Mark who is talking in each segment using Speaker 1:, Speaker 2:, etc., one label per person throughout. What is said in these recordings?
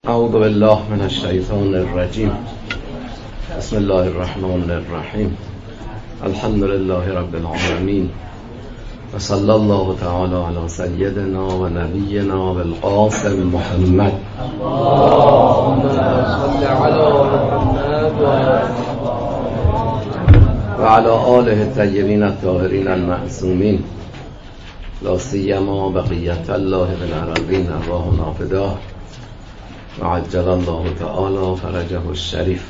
Speaker 1: اعوذ بالله من الشیطان الرجیم. بسم الله الرحمن الرحیم. الحمد لله رب العالمین و صلی الله تعالی علی سیدنا و نبینا بالقاسم محمد. اللهم صل علی محمد و علی آله الطیبین الطاهرین المعصومین، لا سیما بقیت الله بالارضین ارواحنا فداه و عجل الله تعالی فرجه الشریف.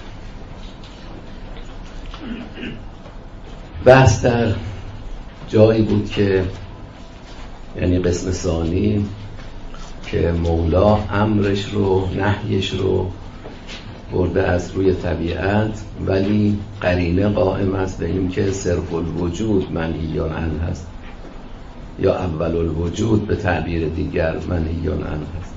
Speaker 1: بحث در جایی بود که یعنی قسم ثانی که مولا امرش رو نهیش رو برده از روی طبیعت، ولی قرینه قائم است به این که صرف الوجود منهیان عنه هست یا اول الوجود به تعبیر دیگر منهیان عنه هست.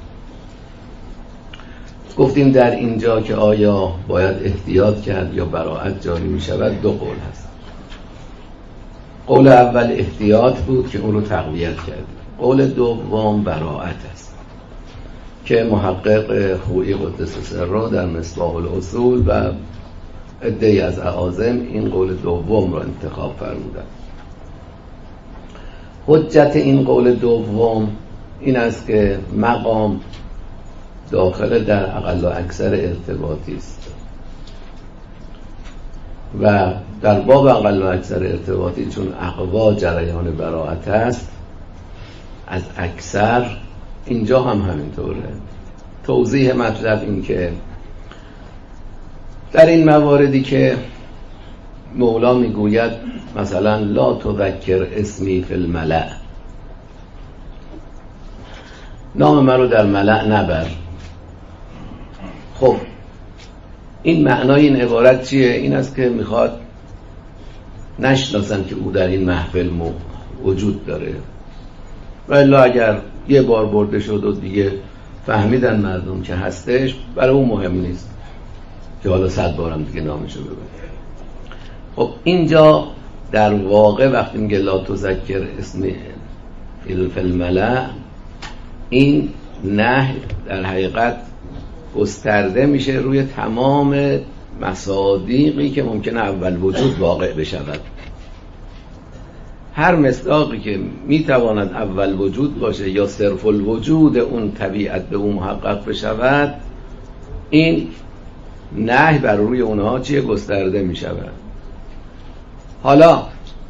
Speaker 1: گفتیم در اینجا که آیا باید احتیاط کرد یا براءت جاری می شود، دو قول هست. قول اول احتیاط بود که اون رو تقویت کرد. قول دوم براءت است که محقق خویی قدس سره در مصباح الاصول و عده‌ای از اعاظم این قول دوم را انتخاب فرمودند. حجت این قول دوم این است که مقام داخل در اقل و اکثر ارتباطی است و در باب اقل و اکثر ارتباطی چون اقوا جریان براءت است، از اکثر اینجا هم همینطوره. توضیح مطلب این که در این مواردی که مولا میگوید مثلا لا تذکر اسمی فی الملأ، نام من رو در ملأ نبر. خب این معنای این عبارت چیه؟ این است که میخواد نشناسن که او در این محفل وجود داره، و الا اگر یه بار برده شد و دیگه فهمیدن مردم که هستش، برای اون مهم نیست که حالا 100 بارم دیگه نامشو ببره. خب اینجا در واقع وقتی میگه لا تذکر اسم فی الملأ، این نهی در حقیقت گسترده میشه روی تمام مصادیقی که ممکنه اول وجود واقع بشود. هر مصداقی که میتواند اول وجود باشه یا صرف الوجود اون طبیعت به اون محقق بشود، این نهی بر روی اونها چیه؟ گسترده میشود. حالا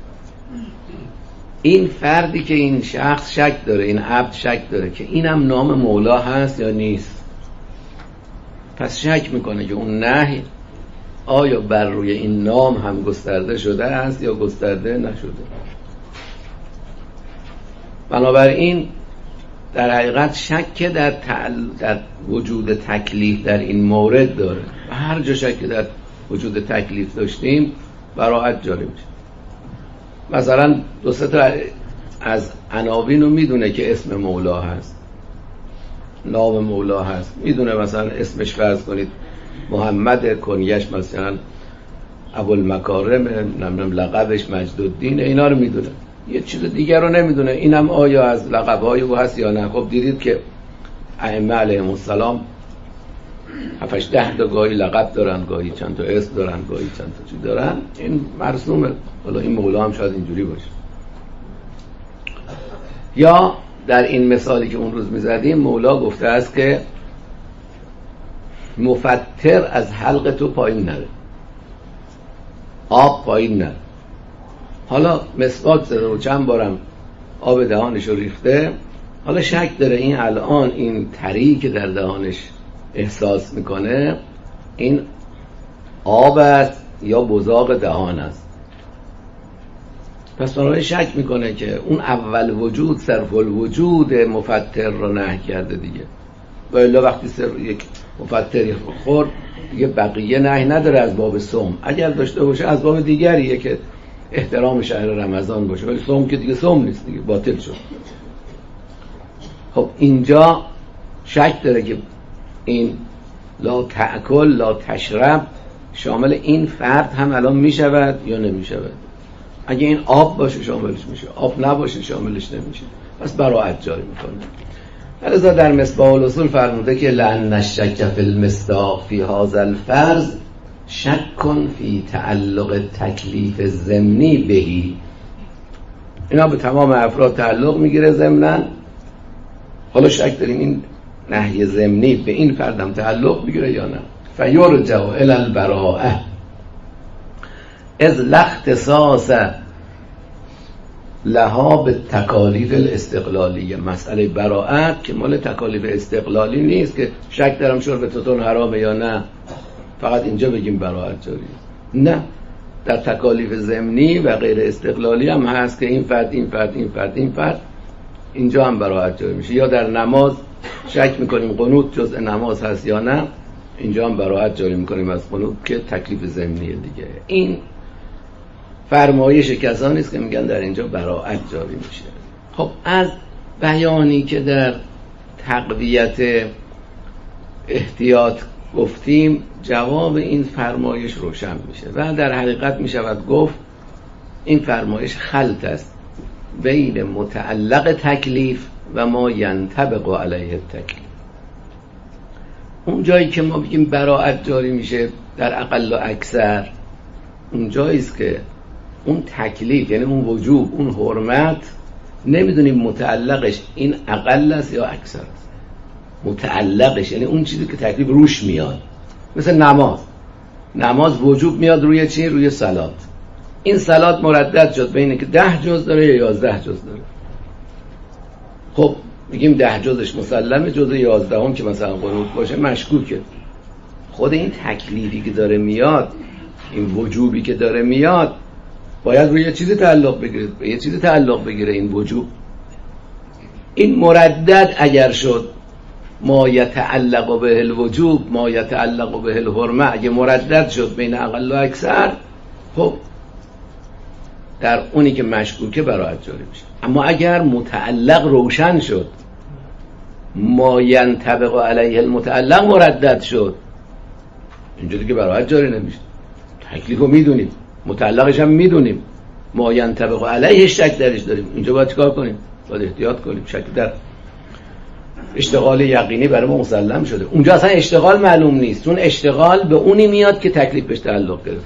Speaker 1: این فردی که این شخص شک داره، این عبد شک داره که اینم نام مولا هست یا نیست، پس شک میکنه که اون نهی آیا بر روی این نام هم گسترده شده است یا گسترده نشده. بنابراین در حقیقت شک در وجود تکلیف در این مورد داره. هر جا شک در وجود تکلیف داشتیم براءت جاری میشه. مثلا دو سه تا از عناوین رو میدونه که اسم مولا هست، نام مولا هست، میدونه مثلا اسمش فرض کنید محمد، کنیش مثلا ابوالمکارم، نمیدونم لقبش مجدالدین، اینا رو میدونه. یه چیز دیگر رو نمیدونه. اینم آیا از لقب‌های او هست یا نه. خب دیدید که ائمه علیهم السلام 7-8 تا گاهی لقب دارن، گاهی چند تا اسم دارن، گاهی چند تا چی دارن. این مرسومه. حالا این مولا هم شاید اینجوری باشه. یا در این مثالی که اون روز میزدیم مولا گفته است که مفتر از حلق تو پایین نره، آب پایین نره. حالا مسواک زده و چند بارم آب دهانش رو ریخته، حالا شک داره این الان این تری که در دهانش احساس میکنه این آب است یا بزاق دهان است. پس بنابراین شک میکنه که اون اول وجود صرف الوجود مفتر رو نهی کرده دیگه، و الا وقتی یک مفتری خورد دیگه بقیه نهی نداره از باب صوم. اگر داشته باشه از باب دیگریه که احترام شهر رمضان باشه، ولی صوم که دیگه صوم نیست دیگه، باطل شد. خب اینجا شک داره که این لا تأکل لا تشرب شامل این فرد هم الان میشود یا نمیشود. اگه این آب باشه شاملش میشه، آب نباشه شاملش نمیشه. پس براءت جاری میکنه. لذا در مصباح الاصول فرموده که لأن الشک فی المصداق فی هذا الفرض شک فی تعلق تکلیف ضمنی بهی. اینا به تمام افراد تعلق میگیره ضمناً. حالا شک داریم این نهی ضمنی به این فردم تعلق میگیره یا نه. فیرجع الی البراءه اذ لا اختصاص لها به تکالیف الاستقلالیه. مسئله براءت که مال تکالیف استقلالی نیست که شک دارم شرب توتون حرامه یا نه، فقط اینجا بگیم براءت جاری. نه، در تکالیف ضمنی و غیر استقلالی هم هست که این فرد اینجا هم براءت جاری میشه. یا در نماز شک میکنیم قنوت جزء نماز هست یا نه، اینجا هم براءت جاری میکنیم از قنوت که تکلیف ضمنی دیگه. این فرمایش کسانی است که میگن در اینجا براءت جاری میشه. خب از بیانی که در تقویت احتیاط گفتیم جواب این فرمایش روشن میشه و در حقیقت میشود گفت این فرمایش خلط است بین متعلق تکلیف و ما ینطبق علیه التکلیف. اون جایی که ما بگیم براءت جاری میشه در اقل و اکثر، اون جایی است که اون تکلیف یعنی اون وجوب، اون حرمت، نمیدونیم متعلقش این اقل است یا اکثر است. متعلقش یعنی اون چیزی که تکلیف روش میاد. مثل نماز وجوب میاد روی چی؟ روی صلات. این صلات مردد شد بین که 10 جز داره یا 11 جز داره. خب میگیم 10 جزش مسلمه، جز 11 هم که مثلا قنوت باشه مشکوکه. خود این تکلیفی که داره میاد، این وجوبی که داره میاد، باید روی یه چیزی تعلق بگیره، به یه چیزی تعلق بگیره. این وجوب، این مردد اگر شد ما یتعلق به الوجوب ما یتعلق به الحرمه، اگه مردد شد بین اقل و اکثر، خب در اونی که مشکوکه براءت جاری میشه. اما اگر متعلق روشن شد، ما ینطبق علیه المتعلق مردد شد، اینجوری که براءت جاری نمیشه. تکلیفو میدونیم، متعلقش هم میدونیم، ما ینطبق علیه شک درش داریم. اینجا باید چیکار کنیم؟ باید احتیاط کنیم. شک در اشتغال یقینی برای ما مسلم شده. اونجا اصلا اشتغال معلوم نیست، چون اشتغال به اونی میاد که تکلیف بهش تعلق گرفت.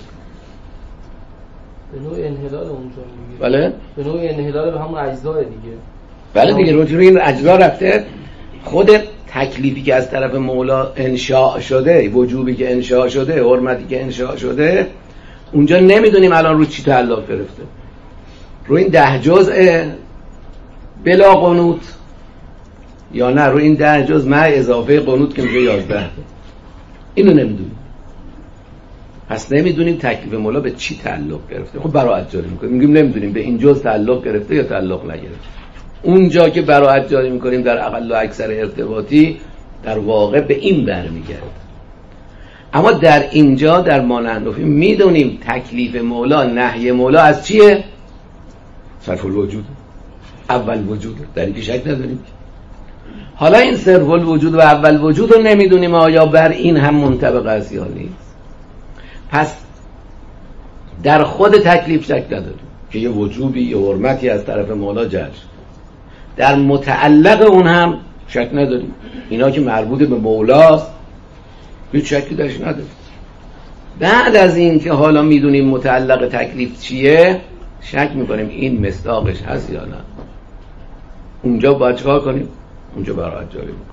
Speaker 2: به نوع انحلال اونجا میگه.
Speaker 1: بله؟
Speaker 2: به نوع انحلال به همون اجزا دیگه.
Speaker 1: بله دیگه، روی این اجزا رفته. خود تکلیفی که از طرف مولا انشاء شده، وجوبی که انشاء شده، حرمتی که انشاء شده، اونجا نمیدونیم الان رو چی تعلق گرفته. رو این 10 جزء بلا قنوت یا نه رو این 10 جزء مع اضافه قنوت که میشه 11. اینو نمیدونیم. پس نمیدونیم تکلیف مولا به چی تعلق گرفته. خب براءت جاری میکنیم، میگیم نمیدونیم به این جزء تعلق گرفته یا تعلق نگرفته. اونجا که براءت جاری میکنیم در اقل و اکثر ارتباطی، در واقع به این برمیگرده. اما در اینجا در مانحنفی میدونیم تکلیف مولا، نهی مولا از چیه؟ صرف الوجود، اول وجود، در این که شک نداریم. حالا این صرف الوجود و اول وجود رو نمیدونیم آیا بر این هم منطبق است یا نیست. پس در خود تکلیف شک نداریم که یه وجوبی، یه حرمتی از طرف مولا جاری. در متعلق اون هم شک نداریم. اینا که مربوط به مولاست هیچ شکی درش نداریم. بعد از این که حالا میدونیم متعلق تکلیف چیه، شک میکنیم این مصداقش هست یا نه. اونجا باید چکار کنیم؟ اونجا براءت جاری میکنیم.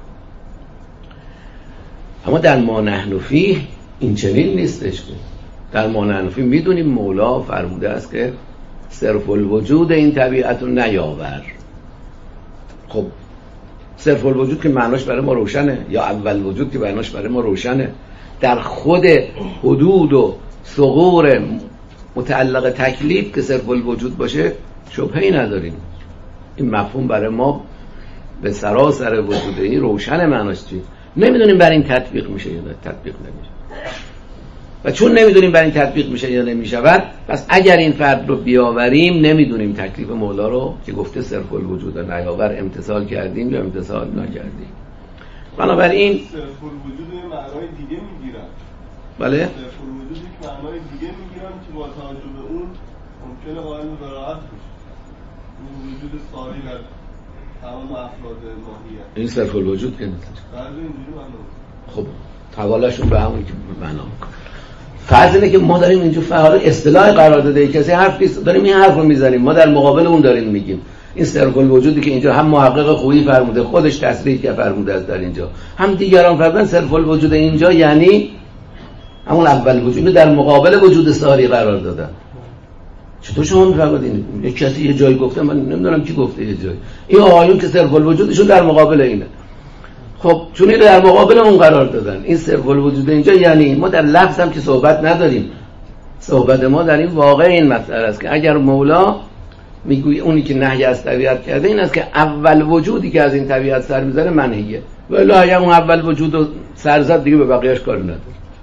Speaker 1: اما در مانحنفی این چنین نیستش. در مانحنفی میدونیم مولا فرموده است که صرف الوجود این طبیعت رو نیاور. خب صرف الوجود که معناش برای ما روشنه، یا اول وجود که معناش برای ما روشنه. در خود حدود و ثغور متعلق تکلیف که صرف الوجود باشه شبهه‌ای نداریم. این مفهوم برای ما به سراسر وجودی روشن. معناش چی؟ نمیدونیم بر این تطبیق میشه یا تطبیق نمیشه. و چون نمیدونیم بر این تطبیق میشه یا نمیشود، پس اگر این فرد رو بیاوریم نمیدونیم تکلیف مولا رو که گفته صرف الوجود و نیاور امتثال کردیم یا امتثال نکردیم. بنابراین
Speaker 3: صرف الوجود به معنای دیگه میگیرن.
Speaker 1: بله؟
Speaker 3: صرف الوجود یک معنای دیگه میگیرن که با توجه به اون ممکنه قائل به براءت بشه. اون وجود ساری در تمام افراد ماهیت.
Speaker 1: این صرف الوجود که نیست.
Speaker 3: بعد اینجوری معنا.
Speaker 1: خب حوالهشون به همون که معنا میکنه. فرض اینه که ما داریم اینجور فعال اصطلاح قرار داده کسی حرف نیست، داریم این حرف رو میزنیم، ما در مقابل اون داریم میگیم. این صرف الوجودی که اینجا هم محقق خویی فرموده، خودش تصریح که فرموده است در اینجا، هم دیگران فرمودن صرف الوجود اینجا یعنی همون اول وجود در مقابل وجود ساری قرار دادن. چطور شما میفرمایید این کسی یه جایی گفته، من نمیدونم کی گفته یه جایی، این آیون که صرف الوجودشون در مقابل اینه. خب چون این در مقابل اون قرار دادن، این صرف الوجود اینجا یعنی ما در لفظ هم که صحبت نداریم، صحبت ما در این واقع این مسئله است که اگر مولا میگوی اونی که نهی از طبیعت کرده این است که اول وجودی که از این طبیعت سر میزنه منهیه، ولی اگر اون اول وجود رو سر زد دیگه به بقیه‌اش کاری نداره.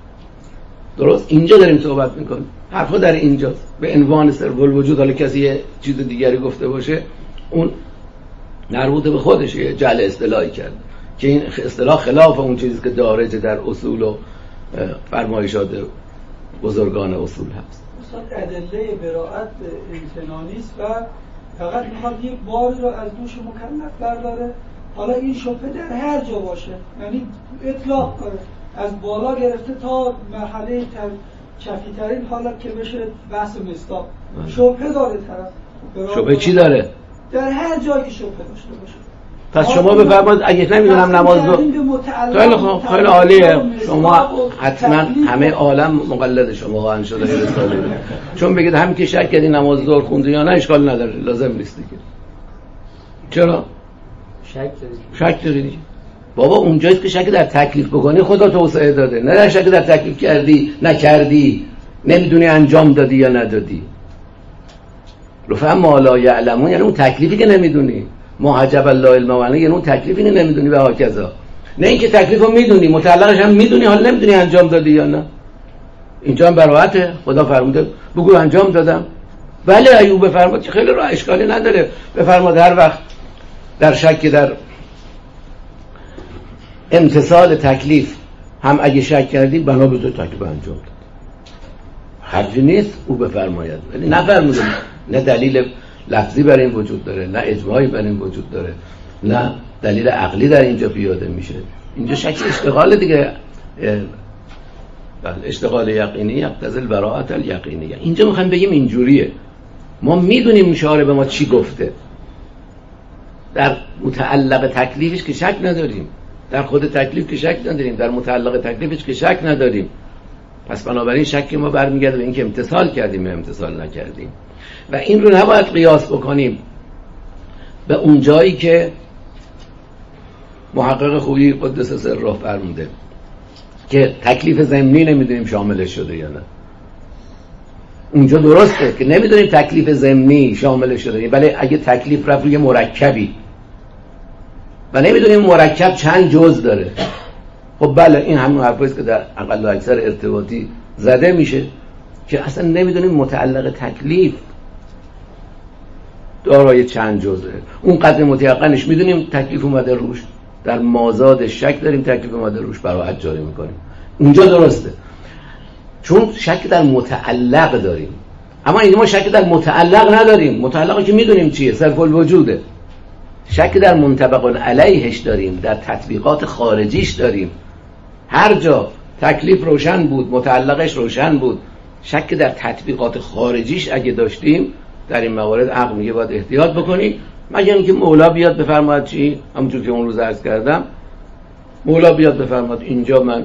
Speaker 1: درست اینجا داریم صحبت میکنیم، حرفا در اینجاست به عنوان صرف الوجود. حالا کسی یه چیز دیگری گفته باشه اون مربوط به خودش یه جعل اصطلاحی کرده که این اصطلاح خلاف اون چیزی که دارج در اصول و فرمایشات بزرگان اصول هست.
Speaker 4: استاد ادله براءت امتنانی است و فقط میخواد یک باری رو از دوش مکلف برداره. حالا این شبهه در هر جا باشه، یعنی اطلاق کنه از بالا گرفته تا مرحله کفی ترین حالت که بشه بحث مصداق. شبهه داره طرف.
Speaker 1: شبهه چی داره؟
Speaker 4: در هر جایی که شبهه داشته باشه.
Speaker 1: پس شما بفرمایید اگه نمیدونم نماز خیلی خوب، خیلی عالیه، شما حتما همه عالم مقلد شما خواهند شد اگه رساله بده. چون بگید همین که شک کردی نماز ظهر خونده یا نه اشکال نداره، لازم نیست دیگه. چرا؟ شک داری دیگه. بابا اونجاییست که شک در تکلیف بکنی خدا توسعه داده، نه در شک در تکلیف کردی نکردی، نمیدونی انجام دادی یا ندادی. رفع ما لا یعلمون یعنی اون تکلیفی که نمیدونی، ما حجب الله علم و یعنی اون تکلیفی که نمیدونی و هاکذا. نه اینکه تکلیفو میدونی متعلقش هم میدونی حالا نمیدونی انجام دادی یا نه. اینجا هم براحته، خدا فرموده بگو انجام دادم. بله ایوب فرمود که خیلی راه اشکالی نداره، بفرماد هر وقت در شک در امتثال تکلیف هم اگه شک کردی بنا به تکلیف انجام داد، حرفی نیست او بفرماید. ولی نفرموده، نه دلیل لفظی بر این وجود داره، نه اجماعی بر این وجود داره، نه دلیل عقلی در اینجا پیاده میشه. اینجا شک اشتغال دیگه، اشتغال یقینی یقتضی البراءة الیقینیه. اینجا میخوایم بگیم اینجوریه، ما میدونیم شارع به ما چی گفته، در متعلق تکلیفش که شک نداریم، در خود تکلیف که شک نداریم، در متعلق تکلیفش که شک نداریم. پس بنابراین شک ما برمیگرده به اینکه امتثال کردیم یا امتثال نکردیم. و این رو نباید قیاس بکنیم به اون جایی که محقق خویی قدس سره فرموده که تکلیف ضمنی نمیدونیم شاملش شده یا نه. اونجا درسته که نمیدونیم تکلیف ضمنی شاملش شده، ولی اگه تکلیف رفت روی مرکبی و نمیدونیم مرکب چند جزء داره، خب بله این همون حرفیست که در اقل و اکثر ارتباطی زده میشه که اصلا نمیدونیم متعلق تکلیف دارای چند جزءه. اون قدر متیقنش میدونیم تکلیف اومده روش، در مازاد شک داریم تکلیف اومده روش، براحت جاری میکنیم. اونجا درسته چون شک در متعلق داریم، اما این ما شک در متعلق نداریم. متعلقی که میدونیم چیه، صرف الوجوده. شک در منطبق علیهش داریم، در تطبیقات خارجیش داریم. هر جا تکلیف روشن بود، متعلقش روشن بود، شک در تطبیقات خارجیش اگه داشتیم، در این موارد عقل میگه باید احتیاط بکنی، مگر اینکه مولا بیاد بفرماید چی، همونطور که اون روز عرض کردم، مولا بیاد بفرماید اینجا من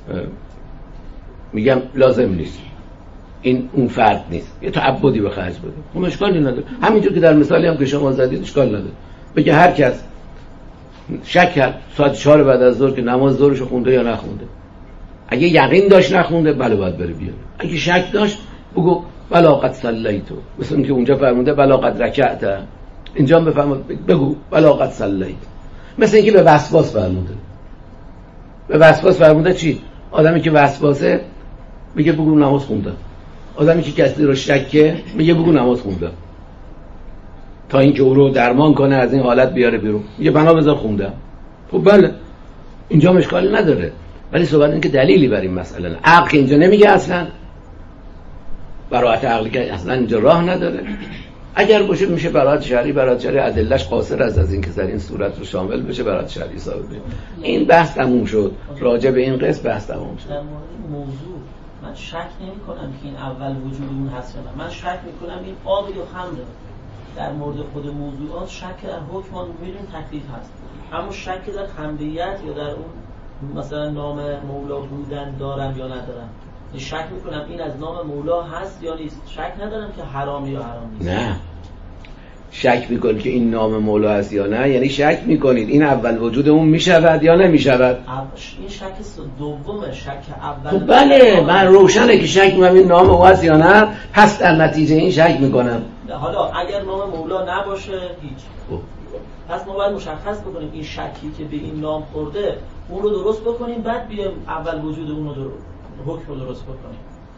Speaker 1: میگم لازم نیست، این اون فرد نیست، یه تعبدی به خرج بده، خب اشکالی نداره. همینجور که در مثالی هم که شما زدید اشکال نداره. بگه هر کس شک کرد ساعت 4 بعد از ظهر که نماز ظهرشو خونده یا نخونده، اگه یقین داشت نخونده بله باید بره بیاره، اگه شک داشت بگو بلا قد صلیتو، مثل اینکه اونجا فرموده بلا قد رکعت، اینجا هم بفرمود بگو بلا قد صلیت. مثل اینکه به وسواس فرموده، به وسواس فرموده چی؟ آدمی که وسواسه میگه بگو نماز خوندم، آدمی که کسی رو شکه میگه بگو نماز خوندم، تا اینکه او رو درمان کنه از این حالت بیاره بیرون میگه بنا بذار خوندم. خب بله اینجا مشکلی نداره، ولی صحبت این که دلیلی بر این مسئله نه. عقل که اینجا نمیگه، اصلا براءت عقلی که اصلا اینجا راه نداره. اگر باشه میشه برات شرعی ادلش قاصر از این که در این صورت رو شامل بشه برات شرعی ثابت بشه. این بحث تموم شد، راجع به این قسم بحث تموم شد.
Speaker 5: در مورد موضوع من شک نمی کنم که این اول وجود اون هست یا نه. من شک می کنم این آب یا خمره. در مورد خود موضوعات شک در حکم ما می‌بینیم تکلیف هست، اما شک در خمریت یا در اون مثلا نام مولا بودن دارم یا ندارم. شک میکنم این از نام مولا هست یا نیست. شک ندارم که حرام یا حرام نیست.
Speaker 1: نه شک میکنید که این نام مولا هست یا نه، یعنی شک میکنید این اول وجود اون میشود یا نمیشود.
Speaker 5: این شک دومه. شک اول
Speaker 1: خب بله من روشنه که شک میکنم این نام او هست یا نه، پس در نتیجه این شک میکنم.
Speaker 5: حالا اگر نام مولا نباشه هیچ. پس ما باید مشخص بکنیم این شکی که به این نام خورده اون رو درست بکنیم، بعد بیایم اول وجود اون رو حکم رو درست بکنیم.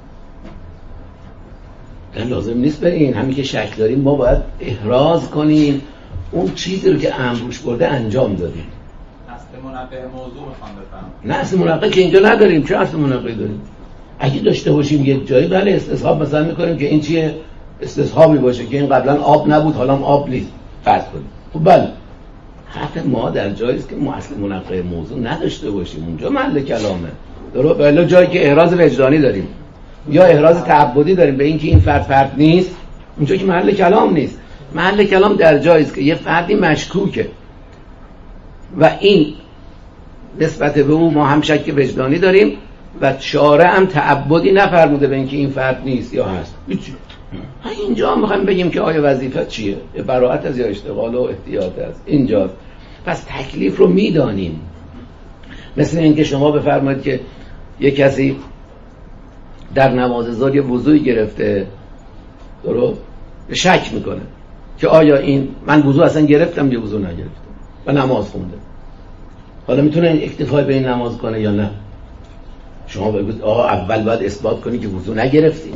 Speaker 1: لازم نیست به این همین که شک داریم ما باید احراز کنیم اون چیزی رو که امروش برده انجام دادیم.
Speaker 6: اصل منقه موضوع میخوام بفهم.
Speaker 1: نه اصل منقه که اینجا نداریم. چه اصل منقه داریم؟ اگه داشته باشیم یک جایی بله استصحاب مثلا میکنیم که این چیه استصحابی باشه که این قبلا آب نبود حالا آب نیست فرض کنیم. خب بله حرف ما در جایی است که ما اصل منقه موضوع نداشته باشیم، اونجا محل کلامه. درست بله جایی که احراز وجدانی داریم یا احراز تعبدی داریم به اینکه این فرد نیست، اونجا که محل کلام نیست. محل کلام در جایی است که یه فردی مشکوکه و این نسبت به او ما هم شک وجدانی داریم و شارع هم تعبدی نفرموده به اینکه این فرد نیست یا هست. اینجا میخوایم بگیم که آیا وظیفه چیه؟ براءت از یا اشتغال و احتیاط است. اینجاست. پس تکلیف رو میدانیم. مثل اینکه شما بفرمایید که یک کسی در نماز ظهر یه وضوئی گرفته، درست؟ شک میکنه که آیا این من وضو اصلا گرفتم یا وضو نگرفتم و نماز خونده. حالا میتونه اکتفای به این نماز کنه یا نه؟ شما بگید آقا اول باید اثبات کنی که وضو نگرفتی.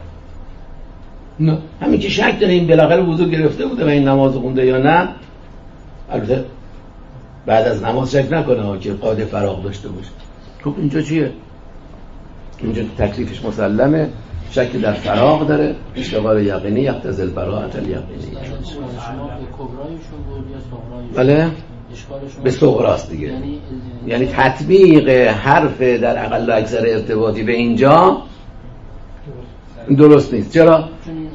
Speaker 1: نه همین که شک داره این بالاخره وضو گرفته بوده و این نماز خونده یا نه. البته بعد از نماز شک نکنه که قاعده فراغ داشته باشه. خب اینجا چیه؟ اینجا تکلیفش مسلمه، شک در فراغ داره، اشتغال یقینی یقتضی البراءة الیقینی. بله به صغراست دیگه. یعنی تطبیق حرف در اقل و اکثر ارتباطی به اینجا درست نیست. چرا؟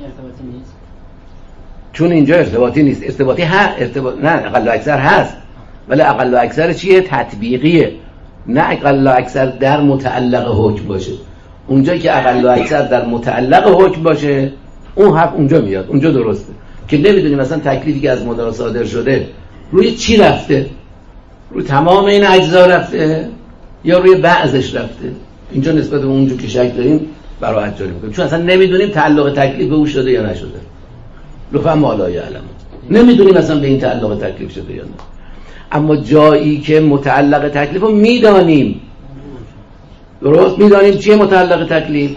Speaker 1: چون اینجا ارتباطی نیست. ارتباطی نه اقل و اکثر هست، ولی اقل و اکثر چیه؟ تطبیقیه، نه اقل و اکثر در متعلق حکم باشه. اونجایی که اقل و اکثر در متعلق حکم باشه اون حق اونجا میاد، اونجا درسته. که نمیدونی مثلا تکلیفی که از مدار صادر شده روی چی رفته، روی تمام این اجزا رفته یا روی بعضش رفته. اینجا نسبت به اونجا که شک داریم براءت جاری میکنیم، چون اصلا نمیدونیم تعلق تکلیف به او شده یا نشده. لطفا ما لا یعلم، نمیدونیم مثلا به این تعلق تکلیف شده یا نه. اما جایی که متعلق تکلیف رو میدانیم، درست میدانیم چیه متعلق تکلیف،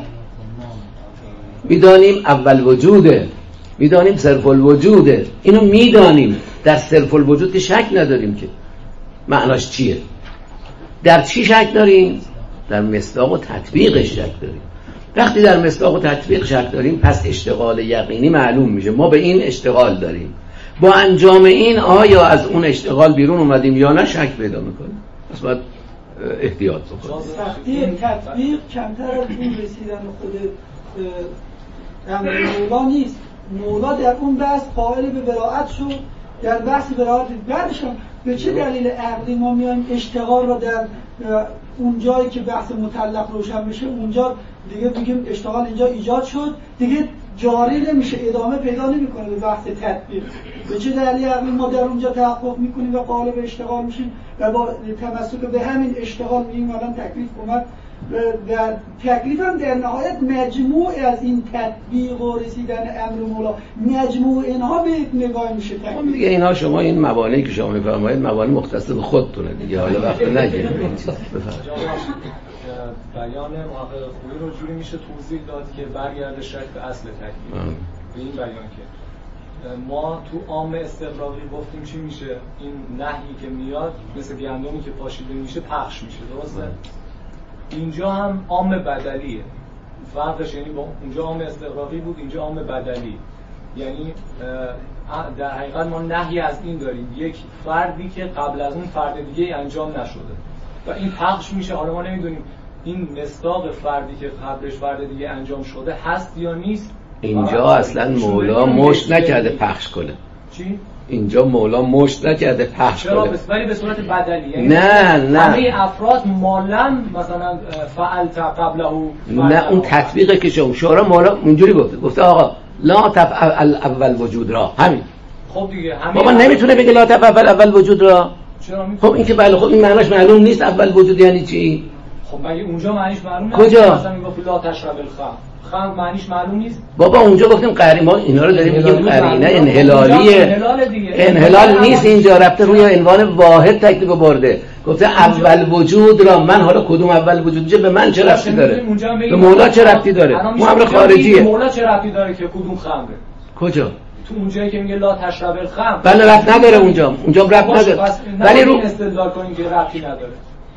Speaker 1: میدانیم اول وجوده، میدانیم صرف الوجوده، اینو میدانیم. در صرف الوجود که شک نداریم که معناش چیه. در چی شک داریم؟ در مصداق و تطبیقش شک داریم. وقتی در مصداق و تطبیق شک داریم پس اشتغال یقینی معلوم میشه، ما به این اشتغال داریم. با انجام این آیا از اون اشتغال بیرون اومدیم یا نه شک پیدا میکنیم. پس باید احتیاط بکنیم.
Speaker 4: سختی تطبیق کمتر از اون رسیدن خود امر مولا نیست. مولا در اون بحث قائل به براءت شد، در بحث براءت بعدش هم به چه دلیل عقلی ما میایم اشتغال رو در اون جایی که بحث مطلق روشن بشه اونجا دیگه بگیم اشتغال اینجا ایجاد شد، دیگه جاری نمیشه، ادامه پیدا نمیکنه به بحث تطبیق. به چه دلیل عقلی ما در اونجا تحقق میکنیم و قائل به اشتغال میشیم و با تمسک به همین اشتغال میگیم الان تکلیف اومد. در تکلیف هم در نهایت مجموع از این تطبیق و رسیدن امر مولا، مجموع اینها به نگاه میشه تکلیف.
Speaker 1: دیگه اینها شما این مبانی که شما میفرمایید مبانی مختص به خودتونه دیگه، حالا وقت نگیرید به این چیز. بفرمایید.
Speaker 7: بیان محقق خویی رو جوری میشه توضیح داد که برگرده شک به اصل تکلیف. به این بیان که ما تو عام استقراقی گفتیم چی میشه، این نهی که میاد مثل گندمی که پاشیده میشه پخش میشه، درسته؟ اینجا هم عام بدلیه. فرقش یعنی با اونجا عام استقراقی بود، اینجا عام بدلی. یعنی در حقیقت ما نهی از این داریم، یک فردی که قبل از اون فرد دیگه انجام نشده و این پخش میشه. حالا ما نمیدونیم این مصداق فردی که قبلش فرد دیگه انجام شده هست یا نیست.
Speaker 1: اینجا اصلا مولا مشت نکرده پخش کنه.
Speaker 7: چی؟
Speaker 1: اینجا مولا مشت نکرده پخش کنه.
Speaker 7: ولی به صورت بدلی، یعنی
Speaker 1: نه
Speaker 7: همه افراد مالا مثلا فعلت قبله،
Speaker 1: نه اون تطبیقه که شورا مولا اینجوری گفته آقا لا تفعل اول وجود را، همین.
Speaker 7: خب دیگه همین
Speaker 1: بابا نمیتونه بگه لا تفعل اول وجود را.
Speaker 7: چرا میتونه؟
Speaker 1: خب این که بله، خب این معناش معلوم نیست اول وجود یعنی چی؟
Speaker 7: خب مگه اونجا معنیش معلوم نیست؟
Speaker 1: کجا؟
Speaker 7: مثلا میگفت لا تشرب الخمر، خمر معنیش معلوم نیست؟
Speaker 1: بابا اونجا گفتیم قرینه، ما اینا رو داریم میگیم قرینه انحلالیه. انحلال نیست، اینجا رفته روی عنوان واحد تکلیف برده. گفته اول وجود را، من حالا کدوم اول وجود میشه به من چه ربطی داره؟ به مولا چه ربطی داره؟ اون امر خارجیه.
Speaker 7: مولا چه ربطی داره که کدوم خمره؟
Speaker 1: کجا؟
Speaker 7: تو اونجایی که میگه لا تشرب الخمر.
Speaker 1: بله ربط نداره اونجا ربط نداره. ولی رو
Speaker 7: استدلال کنیم که ربطی نداره.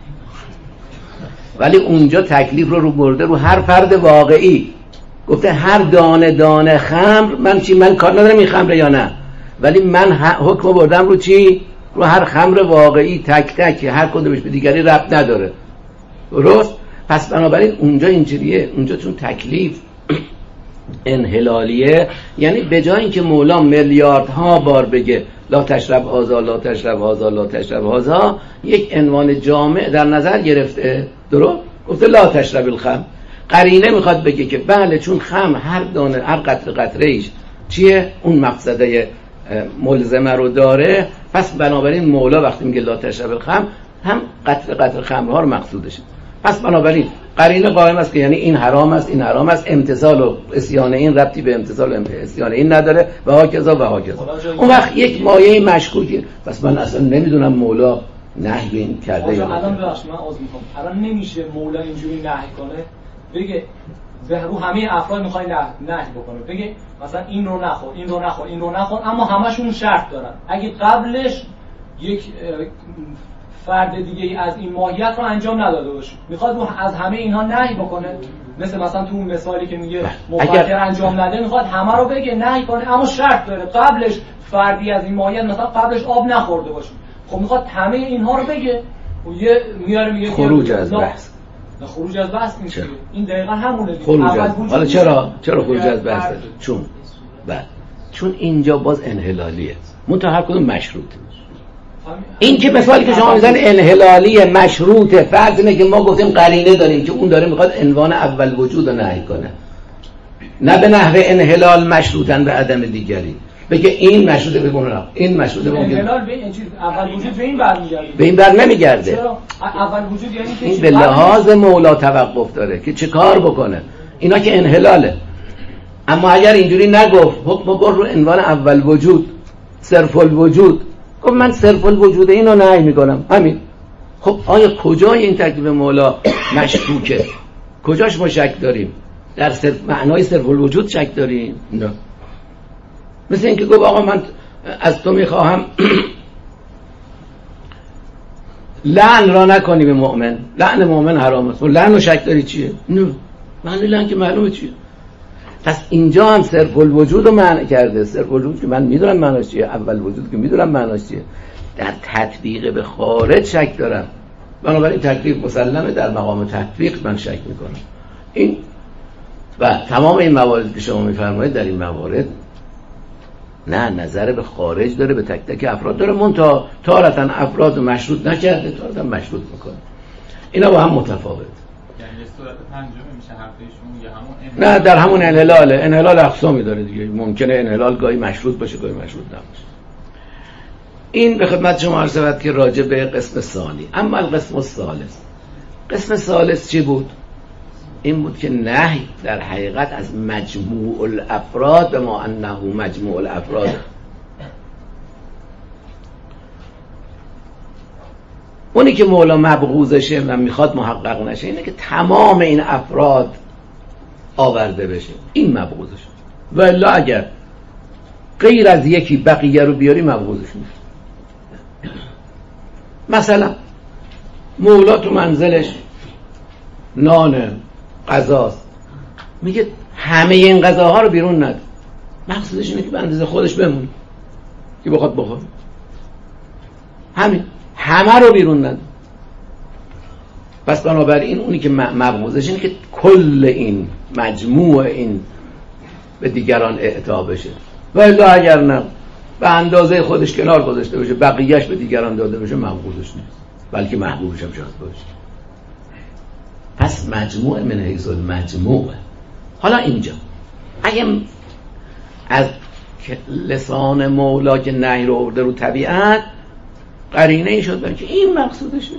Speaker 1: ولی اونجا تکلیف رو برده رو هر فرد واقعی. گفته هر دانه دانه خمر، من کار ندارم این خمره یا نه، ولی من حکم بردم رو چی؟ رو هر خمر واقعی تک تک، هر کدومش به دیگری ربط نداره. درست؟ پس بنابراین اونجا اینجوریه. اونجا چون تکلیف انحلالیه، یعنی به جای اینکه مولا میلیاردها بار بگه لا تشرب هذا لا تشرب هذا لا تشرب هذا، یک عنوان جامع در نظر گرفته. درست؟ گفته لا تشرب الخمر. قرینه میخواد بگه که بله چون خمر هر دانه هر قطره قطره ایش چیه؟ اون مقصده ملزمه رو داره. پس بنابراین مولا وقتی میگه لا تشرب الخمر هم قطره قطره خمرها رو مقصودشه. پس بنابراین قرینه قائم است که یعنی این حرام است، این حرام است، امتثال و عصیان این ربطی به امتثال و عصیان این نداره و هاکذا و هاکذا. اون وقت یک مایه مشکوکه. پس من اصلا نمیدونم مولا نهی این کرده یا نه.
Speaker 7: الان ببخشید من عذر میخوام، الان نمیشه مولا اینجوری نهی کنه بگه به رو همه افراد میخوای نهی بکنه، بگه مثلا این رو نخور، این رو نخور، این رو نخور، اما همشون شرط دارن. اگه قبلش یک فرد دیگه ای از این ماهیت رو انجام نداده باشه، میخواد از همه اینها نهی بکنه. مثلا تو اون مثالی که میگه مفکر انجام نده، میخواد همه رو بگه نهی کنه، اما شرط داره قبلش فردی از این ماهیت مثلا قبلش آب نخورده باشه. خب میخواد همه اینها رو بگه و یه میاره میگه
Speaker 1: خروج از بحث.
Speaker 7: خروج از بحث نیست. این دقیقاً همونه دیگه.
Speaker 1: حالا چرا خروج از بحث؟ چون اینجا باز انحلالیه. منتها هر کدوم مشروطه. این که مثالی که شما میزن انحلالیه مشروطه، فرض اینه که ما گفتیم قرینه داریم که اون داره میخواد عنوان اول وجود رو نهی کنه، نه به نحو انحلال مشروطن به عدم دیگری، بگه این مشروطه بگونه این مشروطه بگونه.
Speaker 7: انحلال به این چیز اول وجود به این برمیگرده،
Speaker 1: به این بر نمیگرده.
Speaker 7: چرا اول وجود یعنی که
Speaker 1: این به لحاظ مولا توقف داره که چه کار بکنه. اینا که انحلاله. اما اگر اینجوری نگفت حکم بر رو عنوان اول وجود صرف الوجود، خب من صرف الوجود اینو نهی میکنم همین. خب آیا کجای این تکلیف مولا مشکوکه؟ کجاش ما شک داریم؟ در معنای صرف الوجود شک داریم؟ نه. مثل اینکه گفت آقا من از تو میخواهم لعن را نکنی به مؤمن، لعن مؤمن حرام است. لعن رو شک داری چیه؟ نه. معنی لعن که معلومه چیه. پس اینجا هم صرف الوجود رو معنی کرده. صرف الوجود که من میدونم معناش چیه، اول وجود که میدونم معناش چیه، در تطبیق به خارج شک دارم. بنابراین تکلیف مسلمه، در مقام تطبیق من شک میکنم. این و تمام این موارد که شما میفرمایید در این موارد نه نظر به خارج داره، به تک تک افراد داره. منتها تارتا افراد مشروط نکرده، تارتا مشروط میکنه. اینا با هم متفاوت.
Speaker 6: یعنی صورت پنجم میشه حرفشون یا همون
Speaker 1: نه در همون انحلاله. انحلال اقسامی داره دیگه. ممکنه انحلال گاهی مشروط باشه گاهی مشروط نباشه. این به خدمت شما عرض شود که راجع به قسم ثانی. اما القسم الثالث، قسم ثالث چی بود؟ این بود که نهی در حقیقت از مجموع الافراد به ما انه مجموع الافراد. اونی که مولا مبغوزشه و میخواد محقق نشه اینه که تمام این افراد آورده بشه، این مبغوزشه. و الا اگر غیر از یکی بقیه رو بیاری مبغوزش میشه. مثلا مولا تو منزلش نان غذاست، میگه همه این غذاها رو بیرون نده. مقصودش اینه که به اندازه خودش بمونه که بخواد بخوره. همین، همه رو بیرون نده. پس بنابراین اونی که مبغوضش اینه که کل این مجموع این به دیگران اعطا بشه، ولی اگر نه به اندازه خودش کنار گذاشته بشه، بقیهش به دیگران داده بشه، مبغوضش نیست، بلکه محبوبش هم شاید باشه. پس مجموع من حیث المجموع. حالا اینجا اگه از لسان مولا که نهی رو آورده رو طبیعت قرینه ای شد که این مقصودشه.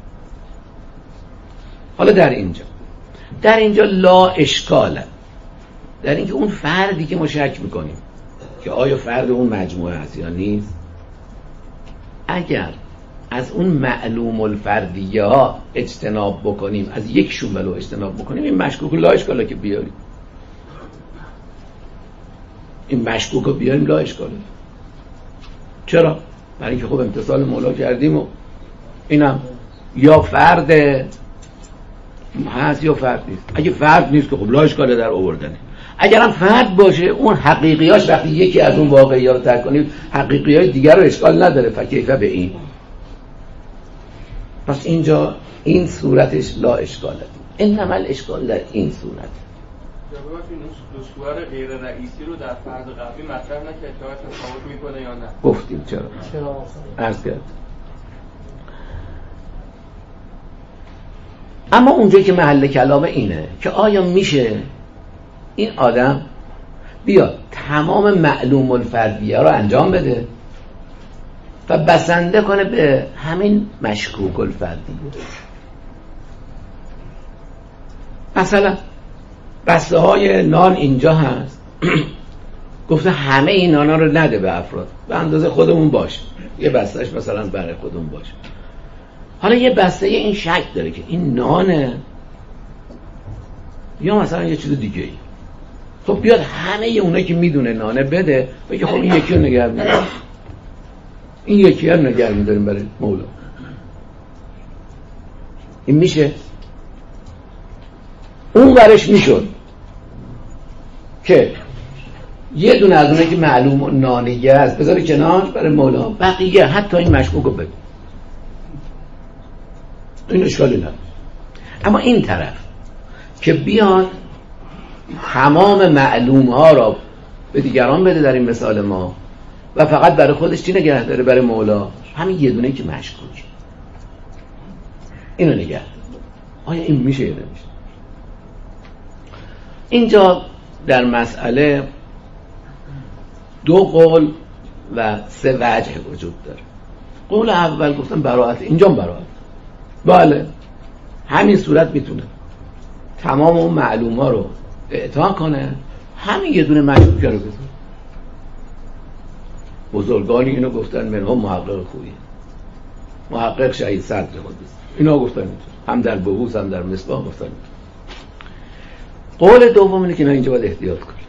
Speaker 1: حالا در اینجا لا اشکاله، در اینکه اون فردی که ما شک میکنیم که آیا فرد اون مجموعه هست یا نیست، اگر از اون معلوم الفردیه ها اجتناب بکنیم، از یکشون ولو اجتناب بکنیم، این مشکوک لا اشکاله که بیاریم، این مشکوک رو بیاریم لا اشکاله. چرا؟ برای اینکه خب امتصال مولا کردیم و اینم یا فرد هست یا فرد نیست. اگه فرد نیست که خب لا اشکاله در آوردنه. اگر هم فرد باشه، اون حقیقیاش وقتی یکی از اون واقعی‌ها رو ترک کنیم، حقیقی‌های دیگر رو اشکال نداره، فکیفه به این. پس اینجا این صورتش لا اشکاله. این عمل اشکال در این صورت.
Speaker 6: جوابش این دستور غیر رئیسی رو در فرد قبلی مطرح نکرد که آیا تفاوت میکنه یا نه؟
Speaker 1: گفتیم چرا؟ عرض کرد. اما اونجایی که محل کلام اینه که آیا میشه این آدم بیاد تمام معلوم الفردیه رو انجام بده و بسنده کنه به همین مشکوک الفردیه. مثلا بسته های نان اینجا هست، گفته همه این نانا رو نده به افراد، به اندازه خودمون باشه، یه بستهش مثلا برای خودمون باشه. حالا یه بسته این شک داره که این نانه یا مثلا یه چیز دیگه ای، خب بیاد همه اونایی که میدونه نانه بده، بگه خب این یکی رو نگه میداریم، این یکی رو نگه میداریم برای مولا. این میشه؟ اون ورش میشد که یه دونه از اونایی که معلوم نانیه هست بذاری کنار برای مولا، بقیه حتی این مشکوک رو بده، این اشکالی نداره. اما این طرف که بیان تمام معلوم ها را به دیگران بده در این مثال ما و فقط برای خودش چی نگه داره؟ برای مولا همین یه دونه که مشکوک، اینو نگه داره. آیا این میشه یا نمیشه؟ اینجا در مسئله دو قول و سه وجه وجود داره. قول اول گفتم براءت، اینجا براءت، بله همین صورت میتونه تمام اون معلوم ها رو اعطا کنه، همین یه دونه مشکوک رو بزن. بزرگانی اینو گفتن، منهم محقق خویی، محقق شهید صدر قدس، اینا گفتن میتونه، هم در بحوث هم در مصباح گفتن میتونه. قول دوم اینه که نه، اینجا باید احتیاط کنه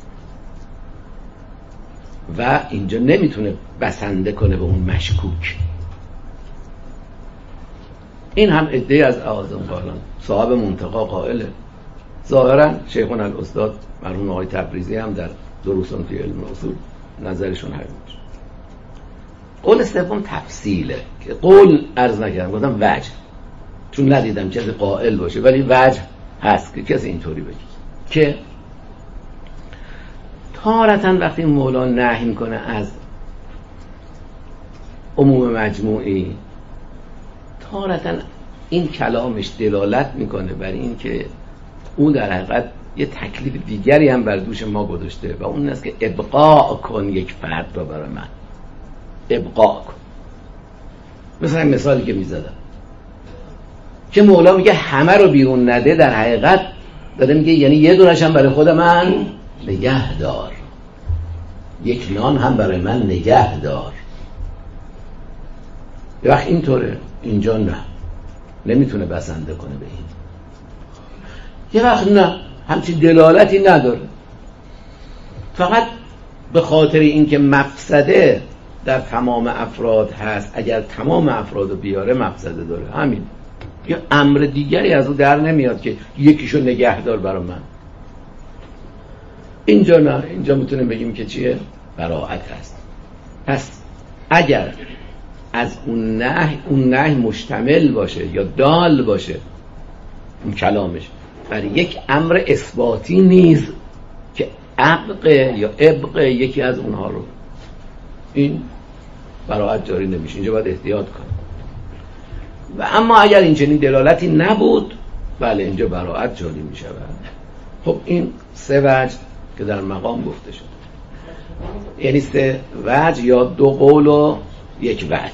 Speaker 1: و اینجا نمیتونه بسنده کنه به اون مشکوک. این هم عده از اعاظم قائلان، صاحب منتقا قائله، ظاهرا شیخنا الاستاد مرحوم آقای تبریزی هم در دروسون فی علم الاصول نظرشون همین باشه. قول سوم تفصیله که قول عرض نکردم، گفتم وجه، چون ندیدم کسی قائل باشه، ولی وجه هست که کسی اینطوری بگه که تارتاً وقتی مولا نهی میکنه از عموم مجموعی، تارتاً این کلامش دلالت میکنه بر این که اون در حقیقت یه تکلیف دیگری هم بر دوش ما گذاشته و اون است که ابقاء کن یک فرد رو برای من، ابقاء کن. مثلا مثالی که میزدم که مولا میگه همه رو بیرون نده، در حقیقت داره میگه یعنی یه دونش هم برای خود من نگه دار، یک نان هم برای من نگه دار. یه وقت اینطوره، اینجا نه، نمیتونه بسنده کنه به این. یه وقت نه، همچین دلالتی نداره، فقط به خاطر اینکه مفسده در تمام افراد هست، اگر تمام افراد رو بیاره مفسده داره، همین. یه امر دیگری از او در نمیاد که یکیشو نگه دار برای من. اینجا نه، اینجا میتونیم بگیم که چیه؟ براءت هست. پس اگر از اون نهی مشتمل باشه یا دال باشه اون کلامش برای یک امر اثباتی نیز که ابقه یا ابقه یکی از اونها رو، این براءت جاری نمیشه. اینجا باید احتیاط کنیم. و اما اگر این چنین دلالتی نبود، بله اینجا براءت جاری میشه. خب این 3 وجه که در مقام گفته شد، یعنی 3 وجه یا 2 قول و 1 وجه.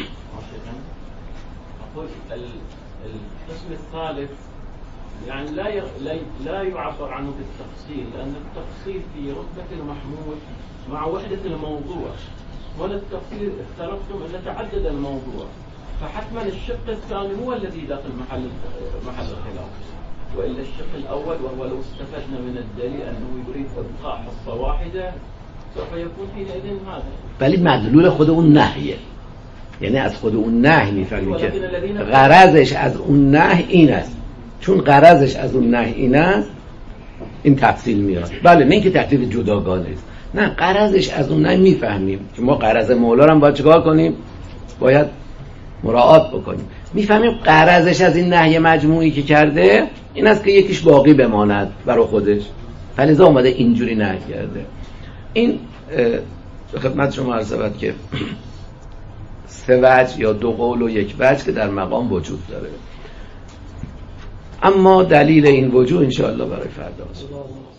Speaker 8: القسم الثالث يعني لا يعبر عنه بالتفصيل، لأن التفصيل في رتبة المحمول مع وحدة الموضوع، ولا التفصيل اختلفتم أن تعدد الموضوع، فحتما الشق الثاني هو الذي داخل محل الخلاف، وإلا الشق الأول وهو لو استفدنا من الدليل أنه يريد إبقاء حصة واحدة سوف يكون حينئذ هذا.
Speaker 1: ولی مدلول خود اون نهیه، یعنی از خود اون نهی میفهمیم که غرضش از اون نهی این است. چون غرضش از اون نهی این است، این تفصیل میاد. بله، نه اینکه تکلیف جداگانه است، نه، غرضش از اون نهی میفهمیم که ما غرض مولا رو هم باید چیکار کنیم؟ باید مراعات بکنیم. میفهمیم غرضش از این نهی مجموعی که کرده این است که یکیش باقی بماند برای خودش، فلذا اومده اینجوری نهی کرده. این خدمت شما عرض شود که 3 وجه یا 2 قول و 1 وجه که در مقام وجود داره. اما دلیل این وجوه انشاءالله برای فردا است.